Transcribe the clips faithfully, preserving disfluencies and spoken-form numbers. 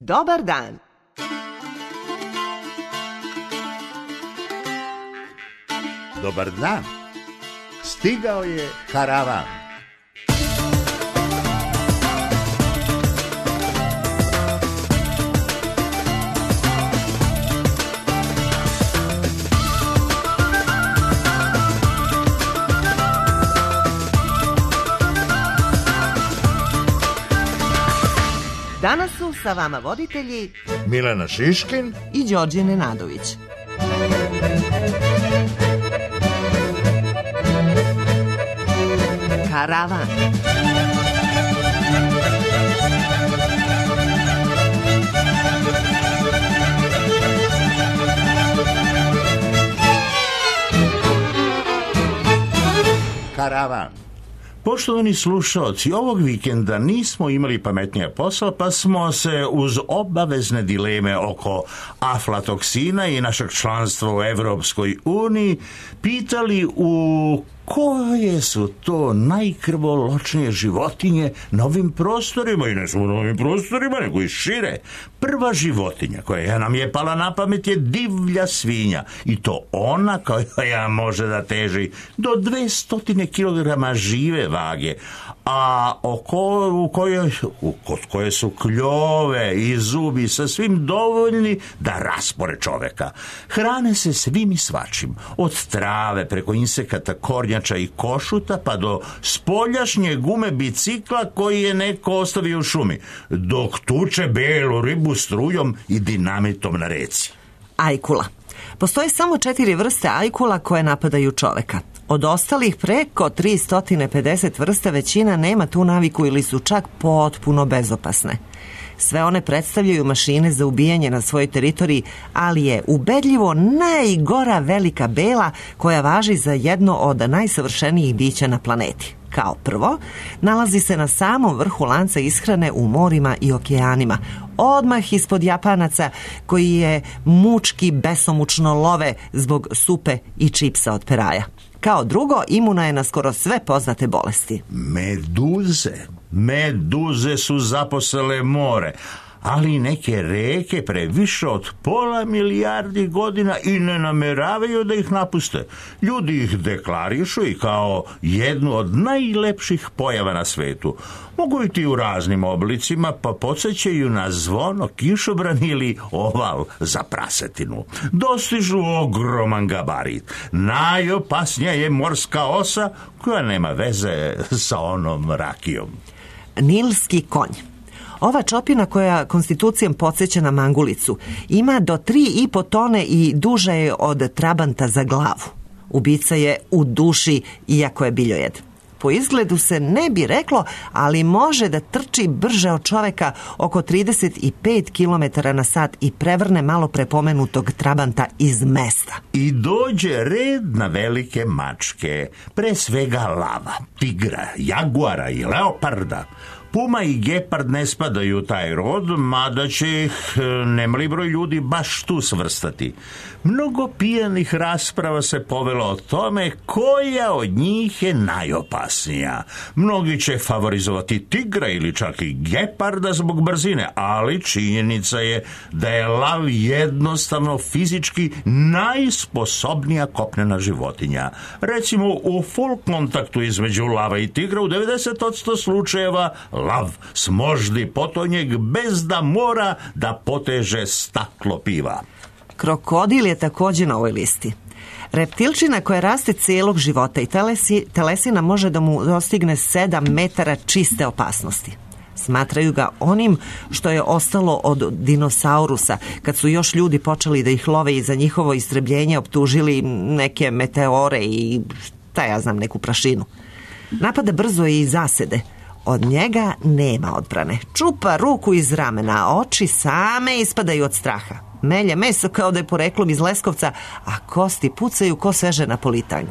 Dobar dan. Dobar dan. Stigao je karavan. Danas su sa vama voditelji Milena Šiškin i Đorđe Nenadović. Karavan. Karavan. Poštovani slušaoci, ovog vikenda nismo imali pametnija posla, pa smo se uz obavezne dileme oko aflatoksina i našeg članstva u Evropskoj uniji pitali u koje su to najkrvoločnije životinje na ovim prostorima, i ne samo na ovim prostorima, nego i šire. Prva životinja koja nam je pala na pamet je divlja svinja, i to ona koja može da teži do dvesta kilograma žive vage, a oko, u kojoj, u, kod koje su kljove i zubi sa svim dovoljni da raspore čoveka. Hrane se svim i svačim, od trave preko insekata, kornjača i košuta, pa do spoljašnje gume bicikla koji je neko ostavio u šumi, dok tuče belu ribu strujom i dinamitom na reci. Ajkula. Postoje samo četiri vrste ajkula koje napadaju čoveka. Od ostalih preko tristo pedeset vrsta većina nema tu naviku ili su čak potpuno bezopasne. Sve one predstavljaju mašine za ubijanje na svojoj teritoriji, ali je ubedljivo najgora velika bela koja važi za jedno od najsavršenijih bića na planeti. Kao prvo, nalazi se na samom vrhu lanca ishrane u morima i okeanima, odmah ispod Japanaca koji je mučki besomučno love zbog supe i čipsa od peraja. Kao drugo, imuna je na skoro sve poznate bolesti. Meduze. Meduze su zaposele more, ali neke reke pre više od pola milijardi godina i ne nameravaju da ih napuste. Ljudi ih deklarišu i kao jednu od najlepših pojava na svetu. Mogu biti u raznim oblicima, pa podsjećaju na zvono, kišobran ili oval za prasetinu. Dostižu ogroman gabarit. Najopasnija je morska osa koja nema veze sa onom rakijom. Nilski konj. Ova čopina koja konstitucijom podsjeća na mangulicu ima do tri i po tone i duža je od trabanta za glavu. Ubica je u duši, iako je biljojed. Po izgledu se ne bi reklo, ali može da trči brže od čoveka oko trideset pet kilometara na sat i prevrne malo prepomenutog trabanta iz mesta. I dođe red na velike mačke, pre svega lava, tigra, jaguara i leoparda. Puma i gepard ne spadaju u taj rod, mada će ih nemali broj ljudi baš tu svrstati. Mnogo pijanih rasprava se povelo o tome koja od njih je najopasnija. Mnogi će favorizovati tigra ili čak i geparda zbog brzine, ali činjenica je da je lav jednostavno fizički najsposobnija kopnena životinja. Recimo, u full kontaktu između lava i tigra u devedeset posto slučajeva lav smoždi potonjeg bez da mora da poteže staklo piva. Krokodil je također na ovoj listi. Reptilčina koja raste cijelog života i telesi, telesina može da mu dostigne sedam metara čiste opasnosti. Smatraju ga onim što je ostalo od dinosaurusa, kad su još ljudi počeli da ih love i za njihovo istrebljenje optužili neke meteore i šta ja znam, neku prašinu. Napada brzo i zasede. Od njega nema odbrane. Čupa ruku iz ramena, a oči same ispadaju od straha. Melje meso kao da je poreklom iz Leskovca, a kosti pucaju ko sveže napolitanke.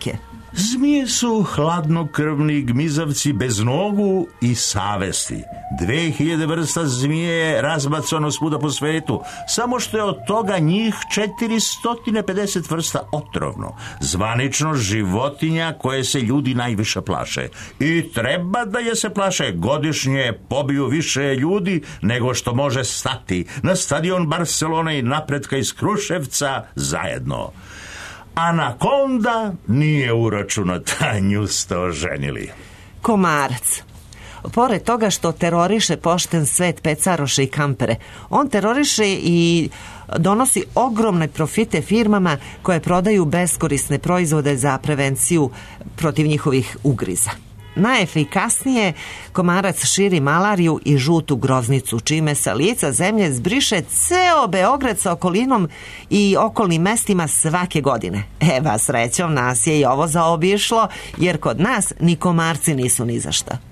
Zmije su hladnokrvni gmizavci bez nogu i savesti. Dve hiljade vrsta zmije je razbacano svuda po svetu, samo što je od toga njih četiristo pedeset vrsta otrovno, zvanično životinja koje se ljudi najviše plaše. I treba da je se plaše, godišnje pobiju više ljudi nego što može stati na stadion Barcelone i Napretka iz Kruševca zajedno. Anakonda nije uračunata, nju ste oženili. Komarac. Pored toga što teroriše pošten svet pecaroše i kampere, on teroriše i donosi ogromne profite firmama koje prodaju beskorisne proizvode za prevenciju protiv njihovih ugriza. Najefikasnije, komarac širi malariju i žutu groznicu, čime sa lica zemlje zbriše ceo Beograd sa okolinom i okolnim mestima svake godine. Eva, srećom, nas je i ovo zaobišlo, jer kod nas ni komarci nisu ni za šta.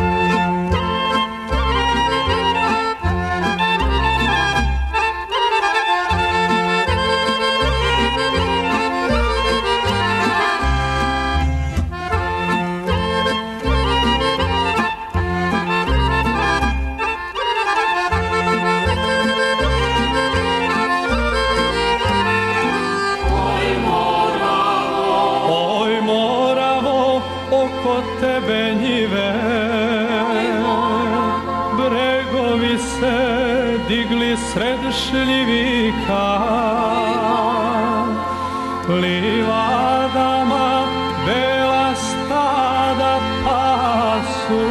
Tebe njive, bregovi se digli sred šljivika, livadama bela stada pasu,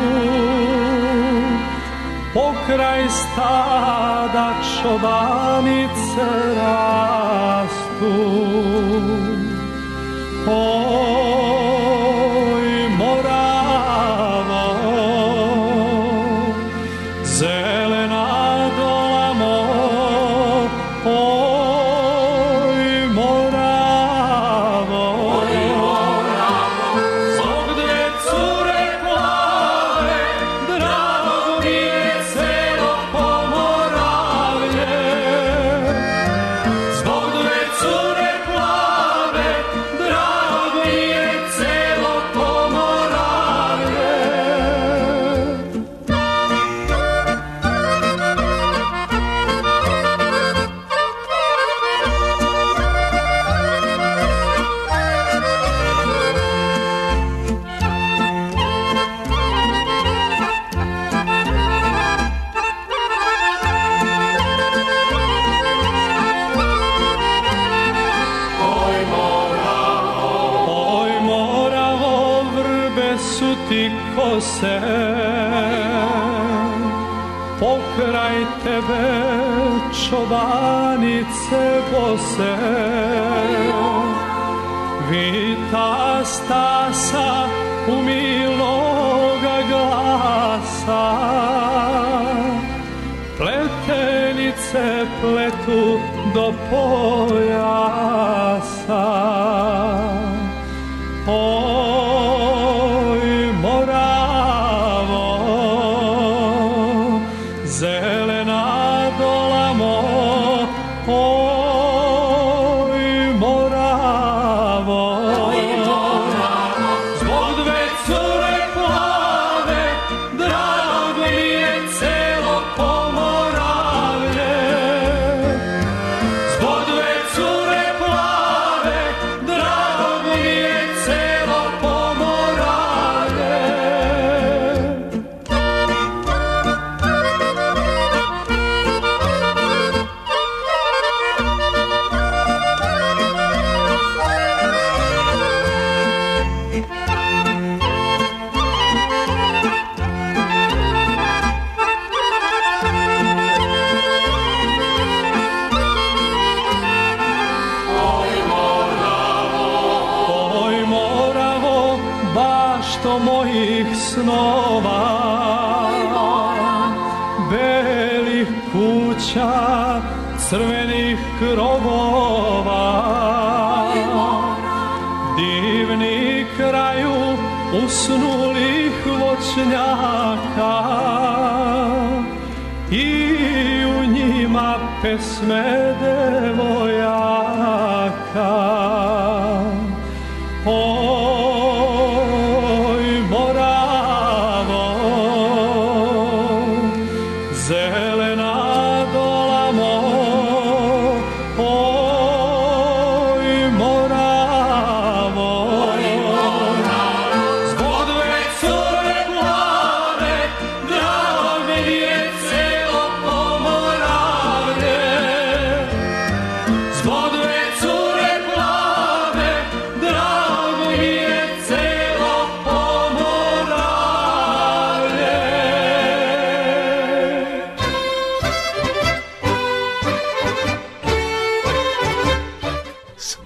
pokraj stada čobanice rastu. Se pokraj tebe čobanice bose, vita stasa umiloga glasa, pletenice pletu do pojasa. Oj, Moravo, zelena dolamo, oj, Moravo, zbog dve cure plave, drago mi je celo Pomoravlje. Zbog dve cure plave, drago mi je celo Pomoravlje. Oj, Moravo, bašto mojih snova, belih kuća, crvenih krovova, divni kraju usnulih voćnjaka i u njima pesme devojaka. Oh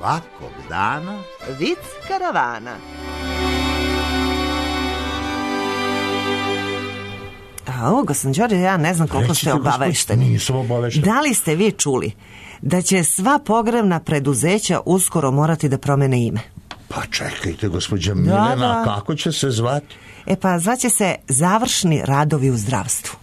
svakog dana Vic karavana. A ovo, gospodin Đorđe, ja ne znam koliko ste obavešteni. Nisam obavešten. Da li ste vi čuli da će sva pogrebna preduzeća uskoro morati da promene ime? Pa čekajte, gospođa Milena, Da, da. kako će se zvati? E pa, zvaće se završni radovi u zdravstvu.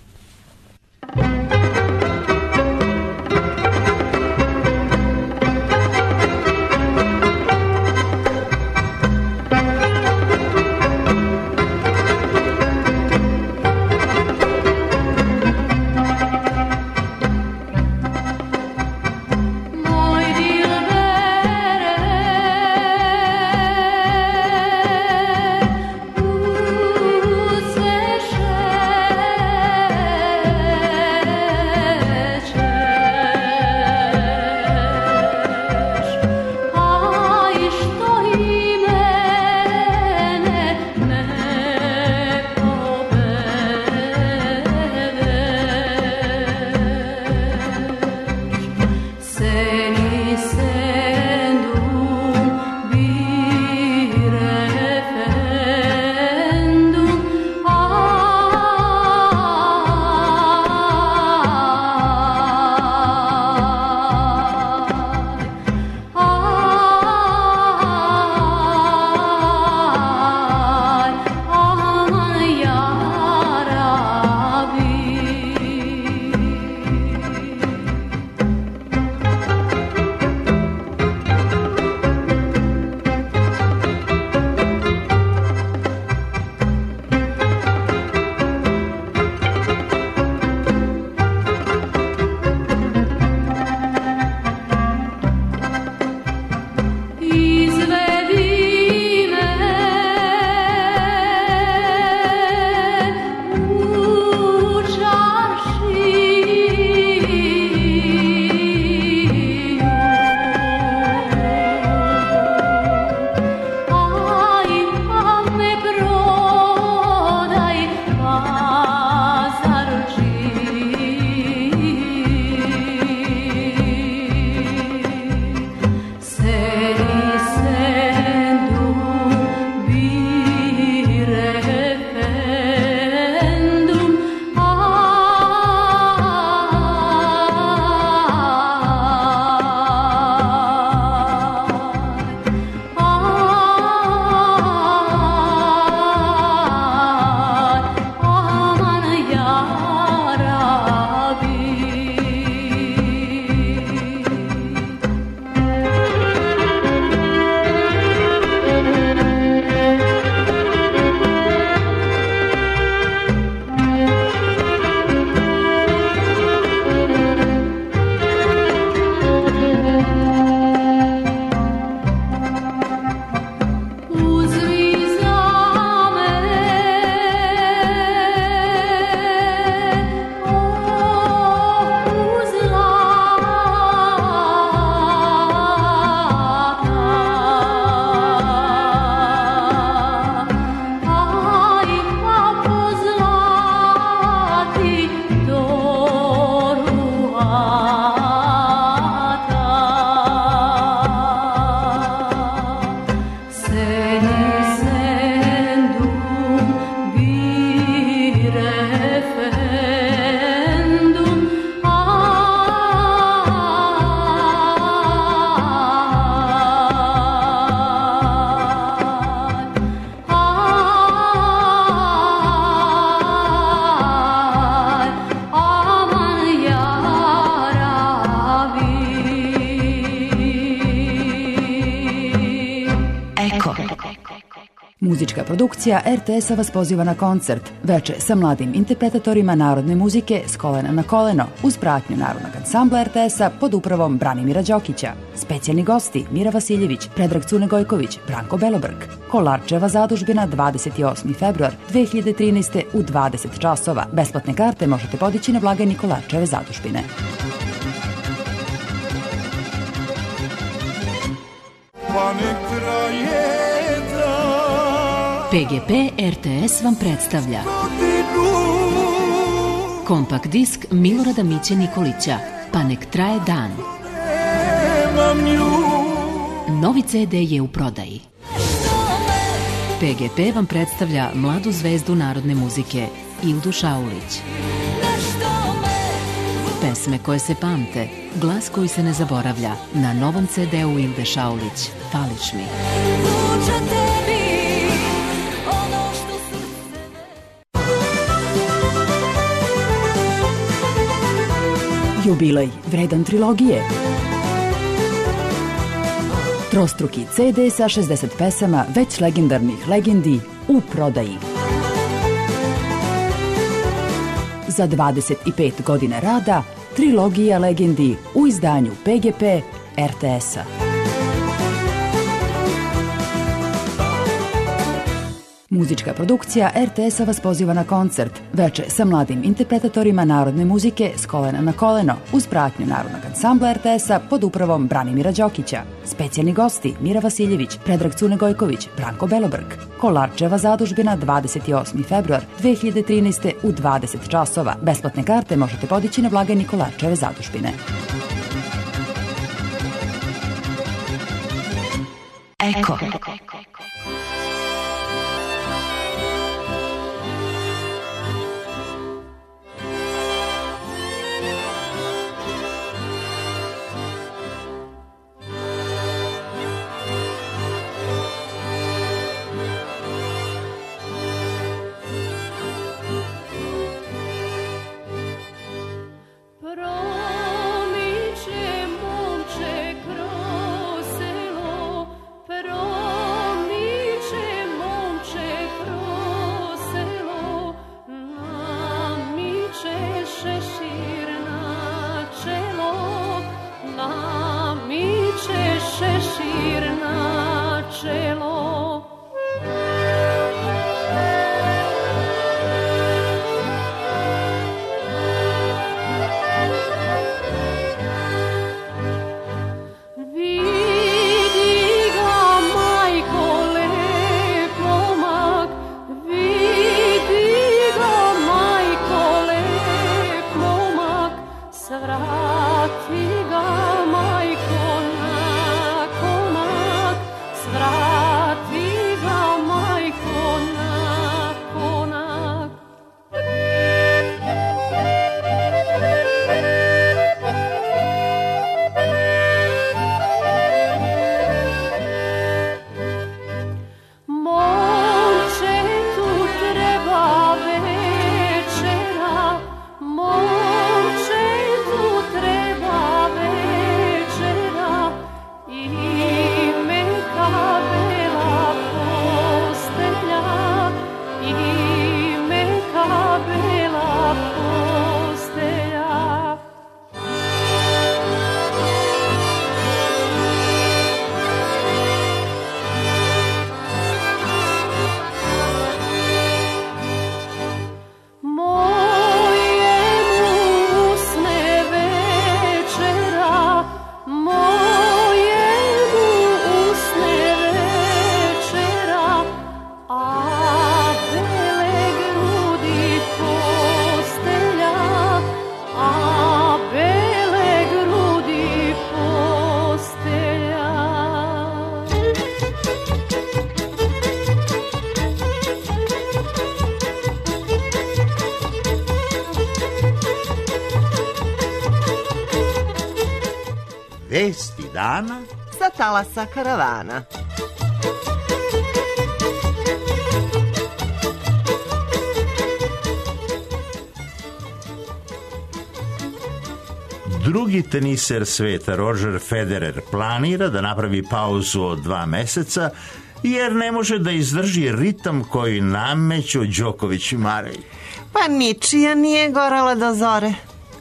Muzička produkcija er te esa vas poziva na koncert Veče sa mladim interpretatorima narodne muzike s kolena na koleno uz pratnju Narodnog ansambla er te esa pod upravom Branimira Đokića. Specijalni gosti Mira Vasiljević, Predrag Cune Gojković, Branko Belobrk. Kolarčeva zadužbina dvadeset osmi februar dve hiljade trinaeste. u dvadeset časova. Besplatne karte možete podići na blagajni Kolarčeve zadužbine. pe ge pe er te es vam predstavlja kompakt disk Milorada Miće Nikolića, Pa nek traje dan. Novi ce de je u prodaji. P G P vam predstavlja mladu zvezdu narodne muzike Ildu Šaulić. Pesme koje se pamte, glas koji se ne zaboravlja, na novom ce deu Ilde Šaulić, Fališ mi. Jubilej vredan trilogije. Trostruki ce de sa šezdeset pesama već legendarnih legendi u prodaji. Za dvadeset pet godina rada, trilogija legendi u izdanju P G P R T S-a. Muzička produkcija R T S-a vas poziva na koncert veče sa mladim interpretatorima narodne muzike s kolena na koleno uz pratnju Narodnog ansambla R T S-a pod upravom Branimira Đokića. Specijalni gosti Mira Vasiljević, Predrag Cune Gojković, Branko Belobrk. Kolarčeva zadužbina dvadeset osmi februar dve hiljade trinaeste. u dvadeset časova. Besplatne karte možete podići na blagajni Kolarčeve zadužbine. Eko. Vesti dana sa talasa karavana. Drugi teniser sveta Roger Federer planira da napravi pauzu od dva meseca jer ne može da izdrži ritam koji nameću Đoković i Marej. Pa ničija nije gorala do zore.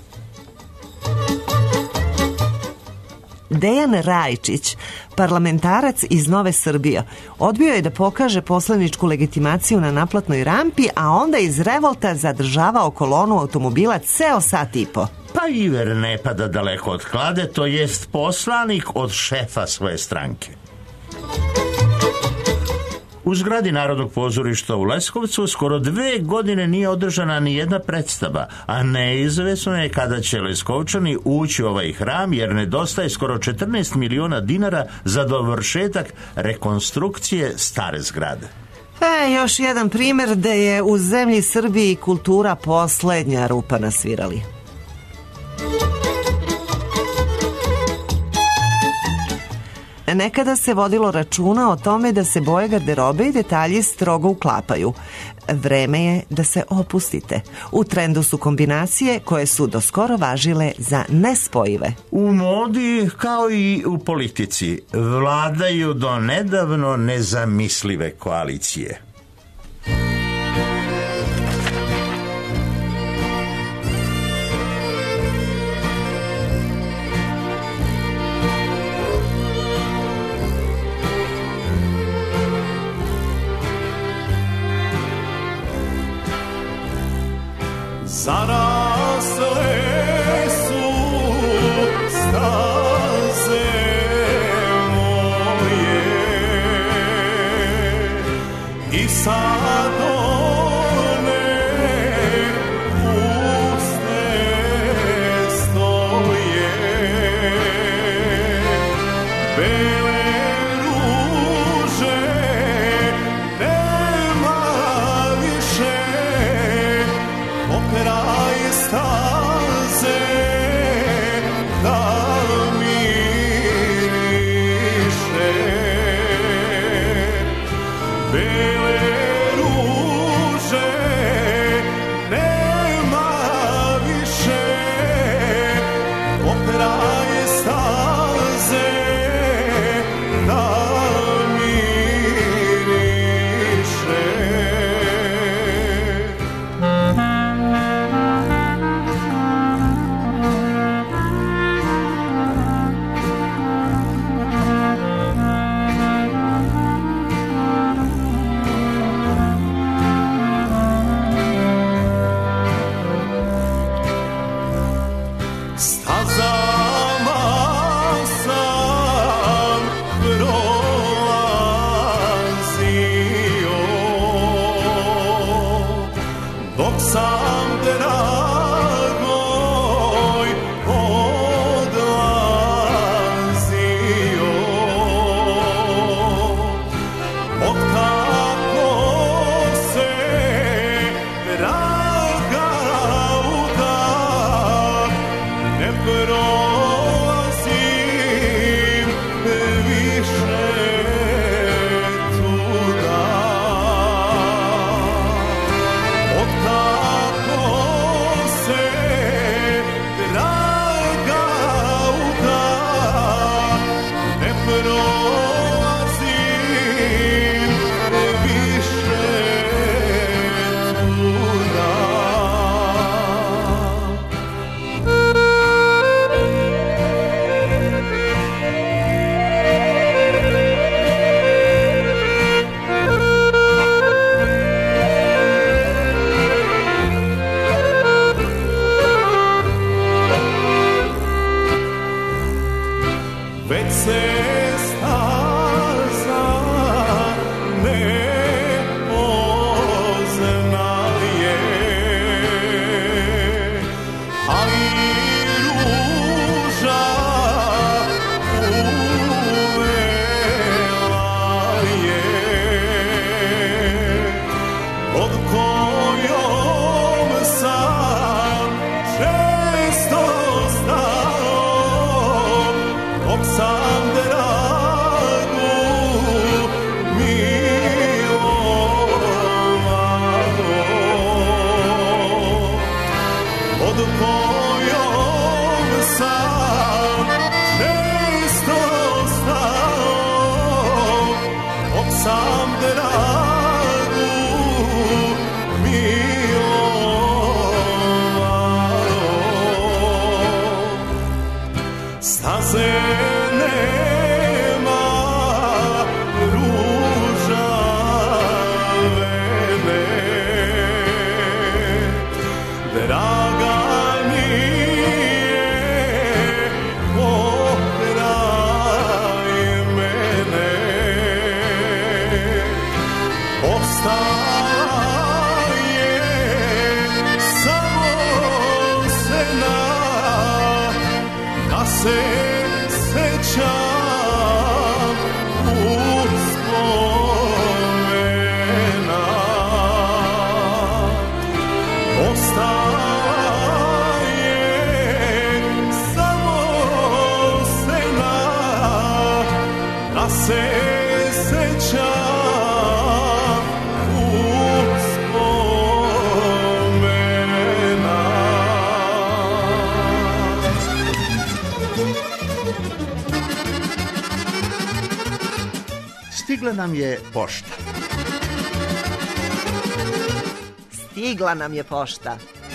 Dejan Rajičić, parlamentarac iz Nove Srbije, odbio je da pokaže poslaničku legitimaciju na naplatnoj rampi, a onda iz revolta zadržavao kolonu automobila ceo sat i po. Pa iver ne pada daleko od klade, to jest poslanik od šefa svoje stranke. U zgradi Narodnog pozorišta u Leskovcu skoro dve godine nije održana ni jedna predstava, a neizvesno je kada će Leskovčani ući u ovaj hram jer nedostaje skoro četrnaest miliona dinara za dovršetak rekonstrukcije stare zgrade. E, još jedan primjer da je u zemlji Srbiji kultura poslednja rupa na svirali. Nekada se vodilo računa o tome da se boje garderobe i detalji strogo uklapaju. Vreme je da se opustite. U trendu su kombinacije koje su doskoro važile za nespojive. U modi, kao i u politici, vladaju do nedavno nezamislive koalicije. Zarasle su staze moje i sad one puste stoje. Bele ruže nema više, kraj staze da miriše. Bele ruže nema više, kraj staze da miriše. Sam dragoj odlazio, otkako se draga uda, ne prolazim više tuda. Otkako se draga uda, ne prolazim više tuda. Već se staza ne poznaje, a i ruža uvela je, pod kojom sam često stao, dok sam dragu milovao, pod kojom sam često stao, dok sam dragu milovao. Staze nema, ružavene, draga nije pokraj mene. se sećam uspomena, ostaje samo sena, da se sećam uspomena. Stigla nam je pošta. Stigla nam je pošta.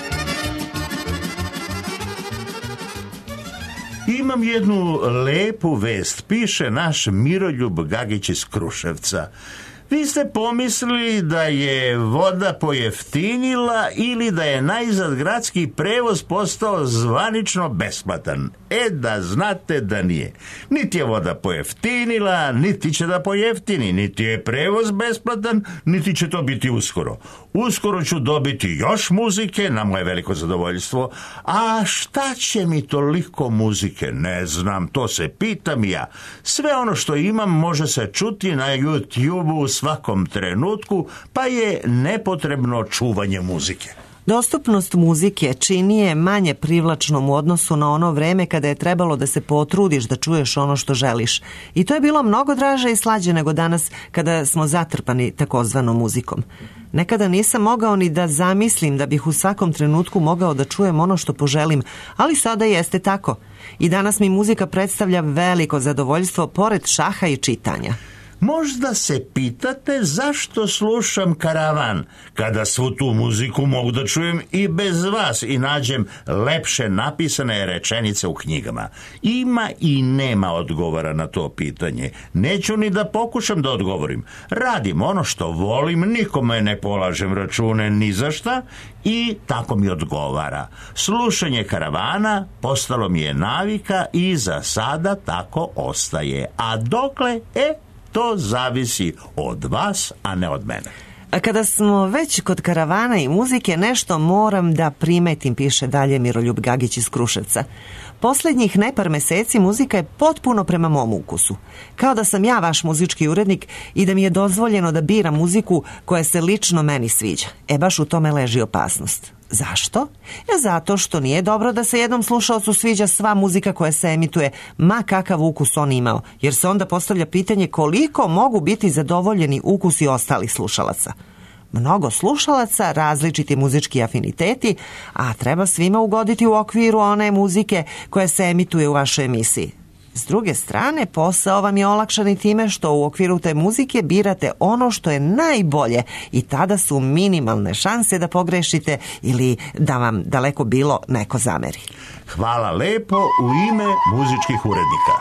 Imam jednu lepu vest, piše naš Miroljub Gagić iz Kruševca. Vi ste pomislili da je voda pojeftinila ili da je najzad gradski prevoz postao zvanično besplatan. E, da znate da nije. Niti je voda pojeftinila, niti će da pojeftini, niti je prevoz besplatan, niti će to biti uskoro. Uskoro ću dobiti još muzike, na moje veliko zadovoljstvo. A šta će mi toliko muzike? Ne znam, to se pitam ja. Sve ono što imam može se čuti na YouTubeu u svakom trenutku, pa je nepotrebno čuvanje muzike. Dostupnost muzike čini je manje privlačnom u odnosu na ono vreme kada je trebalo da se potrudiš da čuješ ono što želiš. I to je bilo mnogo draže i slađe nego danas kada smo zatrpani takozvanom muzikom. Nekada nisam mogao ni da zamislim da bih u svakom trenutku mogao da čujem ono što poželim, ali sada jeste tako. I danas mi muzika predstavlja veliko zadovoljstvo pored šaha i čitanja. Možda se pitate zašto slušam Karavan, kada svu tu muziku mogu da čujem i bez vas i nađem lepše napisane rečenice u knjigama. Ima i nema odgovora na to pitanje. Neću ni da pokušam da odgovorim. Radim ono što volim, nikome ne polažem račune ni za šta i tako mi odgovara. Slušanje Karavana postalo mi je navika i za sada tako ostaje. A dokle, e, to zavisi od vas, a ne od mene. A kada smo već kod Karavana i muzike, nešto moram da primetim, piše dalje Miroljub Gagić iz Kruševca. Poslednjih nepar meseci muzika je potpuno prema mom ukusu. Kao da sam ja vaš muzički urednik i da mi je dozvoljeno da biram muziku koja se lično meni sviđa. E, baš u tome leži opasnost. Zašto? E, zato što nije dobro da se jednom slušaocu sviđa sva muzika koja se emituje, ma kakav ukus on imao, jer se onda postavlja pitanje koliko mogu biti zadovoljeni ukusi ostalih slušalaca. Mnogo slušalaca, različiti muzički afiniteti, a treba svima ugoditi u okviru one muzike koja se emituje u vašoj emisiji. S druge strane, posao vam je olakšan i time što u okviru te muzike birate ono što je najbolje i tada su minimalne šanse da pogrešite ili da vam daleko bilo neko zameri. Hvala lepo u ime muzičkih urednika.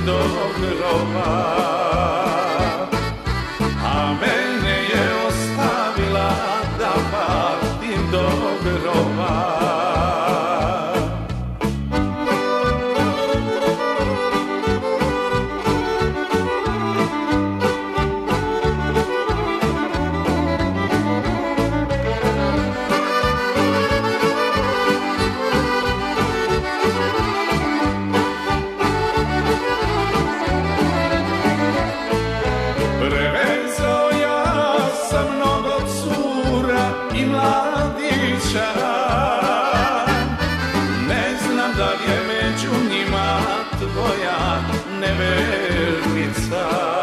do groba, a mene je ostavila da patim do groba. Nevernica,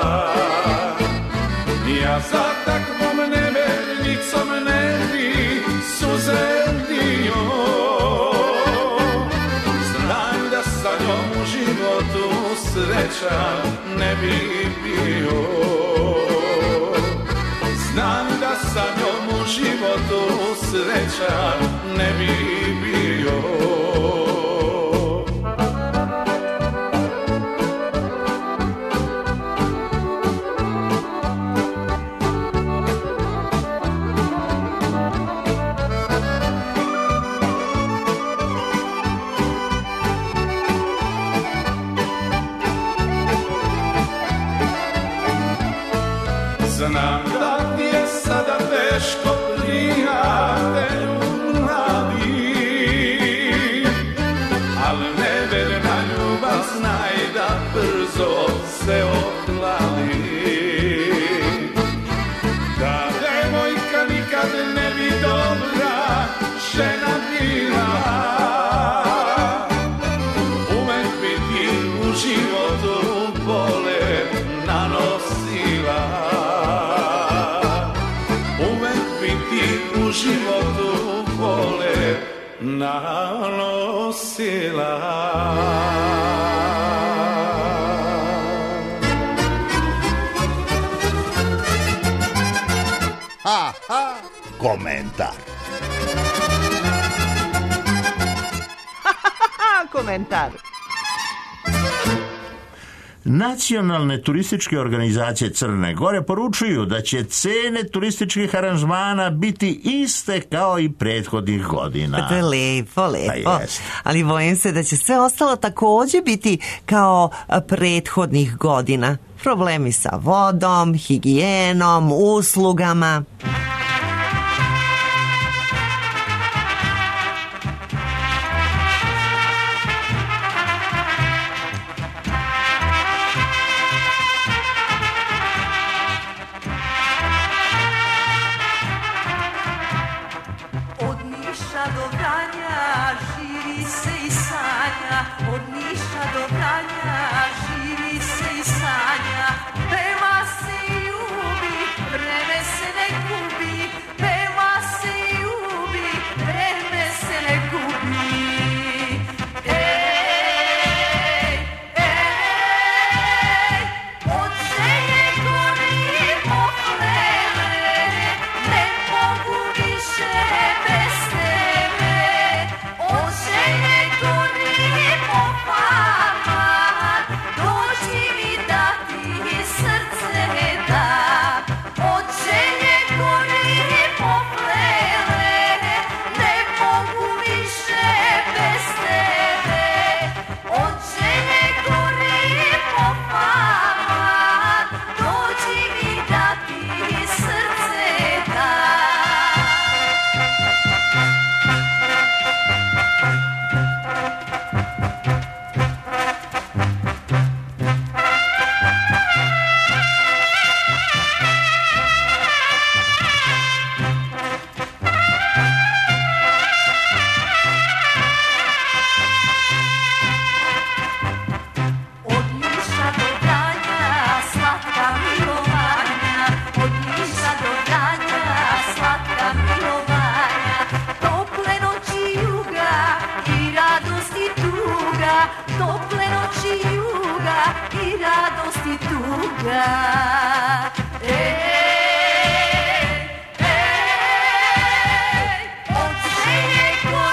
ja za takvom nevernicom ne bi suze dio. Znam da sa njom u životu srećan ne bi bio. Znam da sa njom u životu srećan ne bi bio. Znam da ti je sada teško prijatelju mladi, al neverna ljubav znaj da brzo se ohladi. Da devojka nikad ne bi dobra žena bila, uvek bi ti u životu bole nanosila. U životu bole nanosila. Ha, ha, komentar. Komentar. Nacionalne turističke organizacije Crne Gore poručuju da će cene turističkih aranžmana biti iste kao i prethodnih godina. Pa to je lepo, lepo. Pa jest. Ali bojim se da će sve ostalo također biti kao prethodnih godina. Problemi sa vodom, higijenom, uslugama.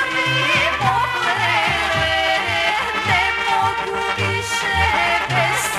Više bez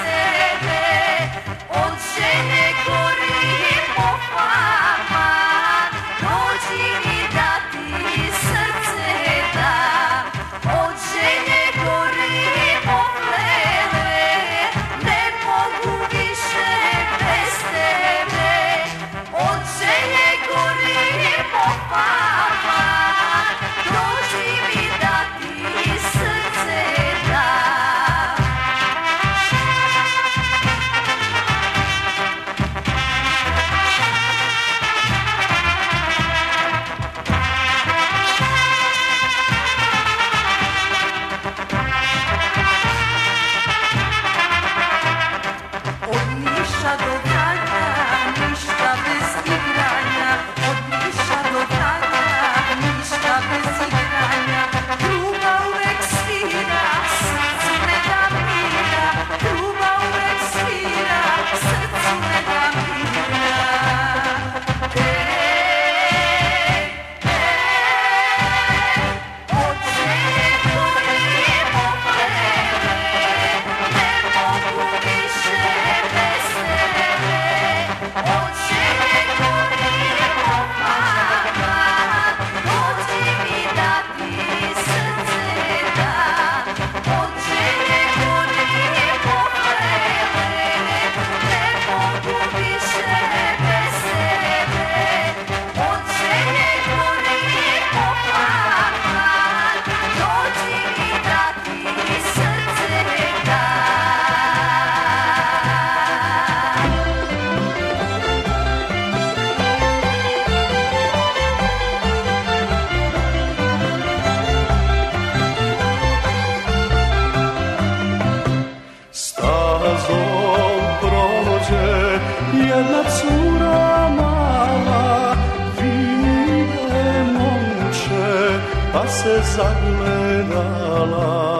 pa se zagledala.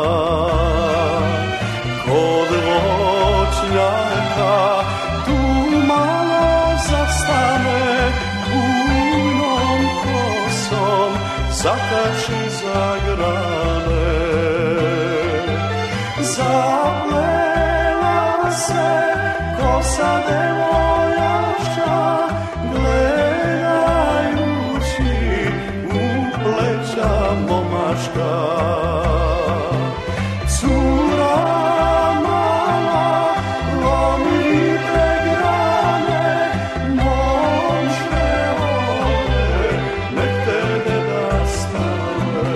Kod voćnjaka tu malo zastane, bujnom kosom zakači za grane. Zaplela se kosa devojaka, gledajući u pleća momaška. Cura mala, lomite grane, momče ode, nek te deda stane.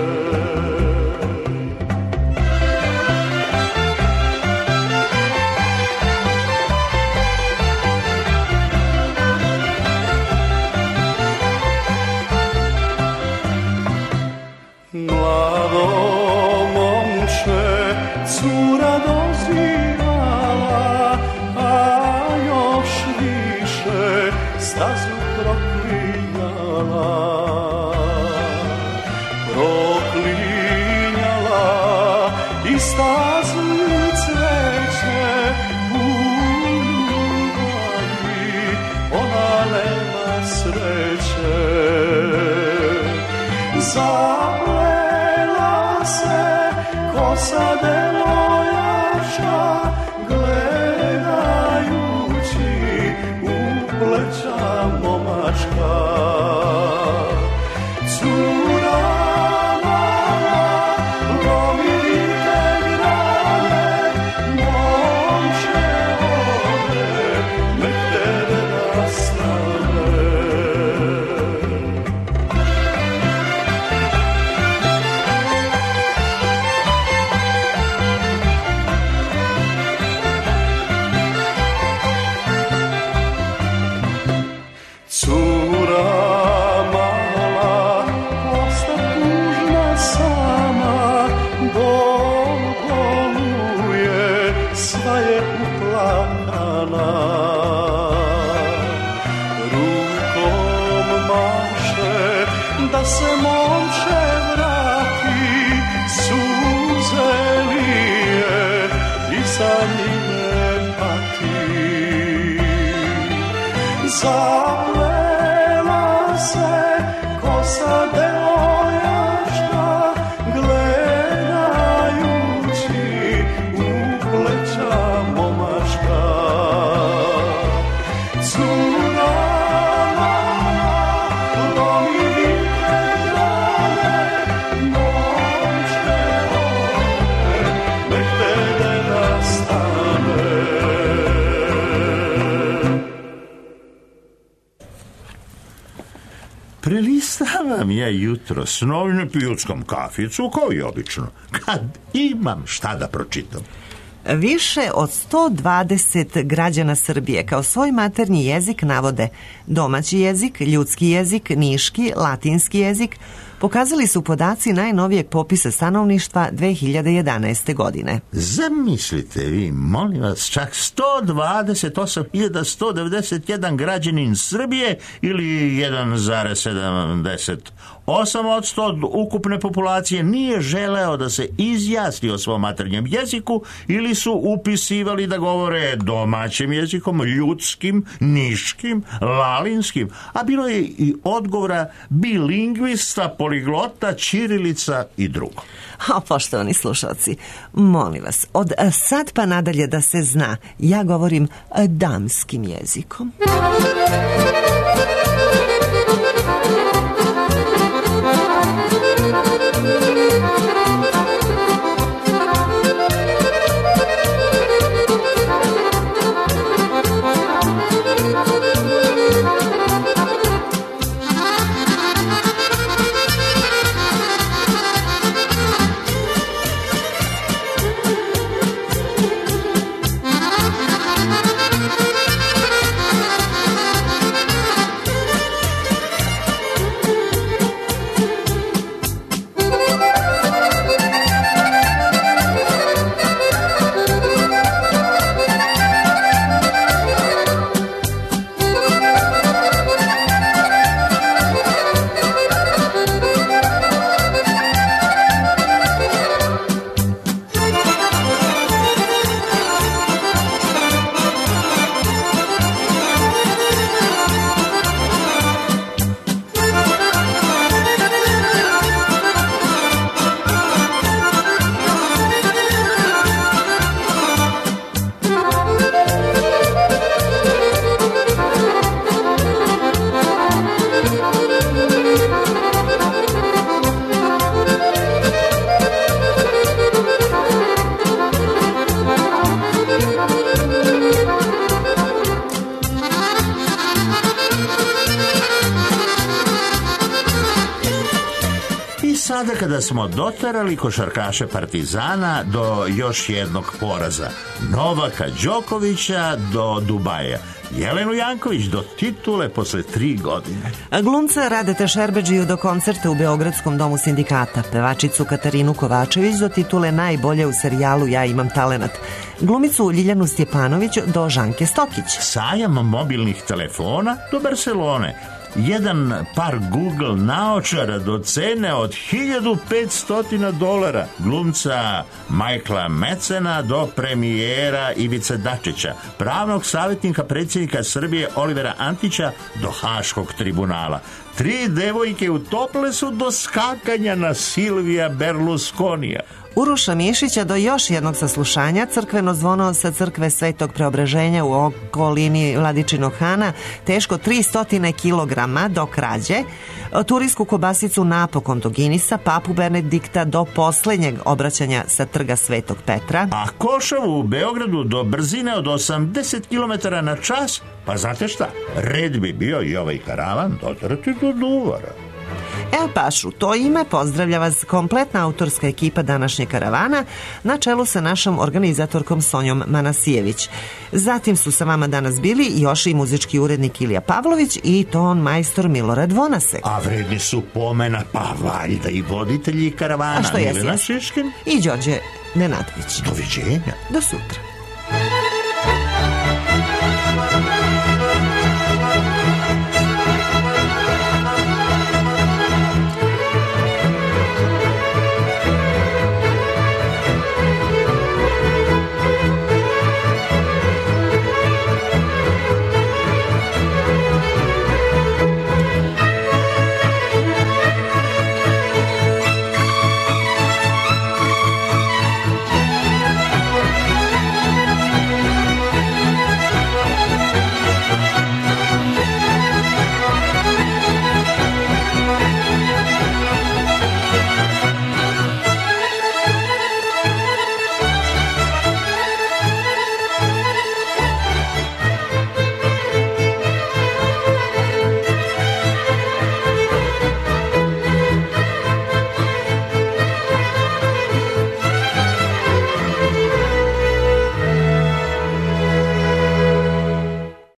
Mlado momče, cura dozirala, a još više stazu proklinjala. Proklinjala i stazu i cveće, u ljubavi ona nema sreće. Zaplela se kosa devojaka, gledajući u pleća momačka. Cura mala, lomite grane, momče ode, nek te deda stane. Cura mala, osta tužna sama, bol boluje, sva je uplakana. Rukom maše da se momče vrati, suze lije i za njime pati. Zaplela se kosa devojaka, gledajući u pleća momaška. Cura mala, lomite grane, momče ode, nek te deda stane. Prelistavam ja jutro s novim pijutskom kaficu, kao i obično, kad imam šta da pročitam. Više od sto dvadeset građana Srbije kao svoj maternji jezik navode domaći jezik, ljudski jezik, niški, latinski jezik, pokazali su podaci najnovijeg popisa stanovništva dve hiljade jedanaeste. godine. Zamislite vi, molim vas, čak sto dvadeset osam hiljada sto devedeset jedan građanin Srbije ili jedan zarez sedamdeset osam posto od ukupne populacije nije želeo da se izjasni o svom maternjem jeziku ili su upisivali da govore domaćim jezikom, ljudskim, niškim, lalinskim, a bilo je i odgovora bilingvista, poliglota, ćirilica i drugo. A poštovani slušalci, molim vas, od sad pa nadalje da se zna, ja govorim damskim jezikom. kada smo doterali košarkaše Partizana do još jednog poraza, Novaka Đokovića do Dubaja, Jelenu Janković do titule posle tri godine. Glumca Radeta Šerbedžiju do koncerta u Beogradskom domu sindikata, pevačicu Katarinu Kovačević do titule najbolje u serijalu Ja imam talenat, glumicu Ljiljanu Stjepanović do Žanke Stokić. Sajam mobilnih telefona do Barcelone, jedan par Google naočara do cene od hiljadu petsto dolara, glumca Michaela Metzena do premijera Ivice Dačića, pravnog savjetnika predsjednika Srbije Olivera Antića do Haškog tribunala, tri devojke u toplesu do skakanja na Silvija Berlusconija, Uroša Mišića do još jednog saslušanja, crkveno zvono sa crkve Svetog Preobraženja u okolini Vladičinog Hana, teško tristo kilograma do krađe, turijsku kobasicu napokon do Ginisa, papu Benedikta do poslednjeg obraćanja sa trga Svetog Petra, a Košavu u Beogradu do brzine od osamdeset kilometara na čas, pa znate šta, red bi bio i ovaj karavan dotrati do Duvara. Evo paš, u to ime pozdravlja vas kompletna autorska ekipa današnje karavana na čelu sa našom organizatorkom Sonjom Manasijević. Zatim su sa vama danas bili još i muzički urednik Ilija Pavlović i ton majstor Milorad Vonasek. A vredni su pomena, pa valjda i voditelji karavana. A što je Milena Šiškin i Đorđe Nenadović. Doviđenja. Do sutra.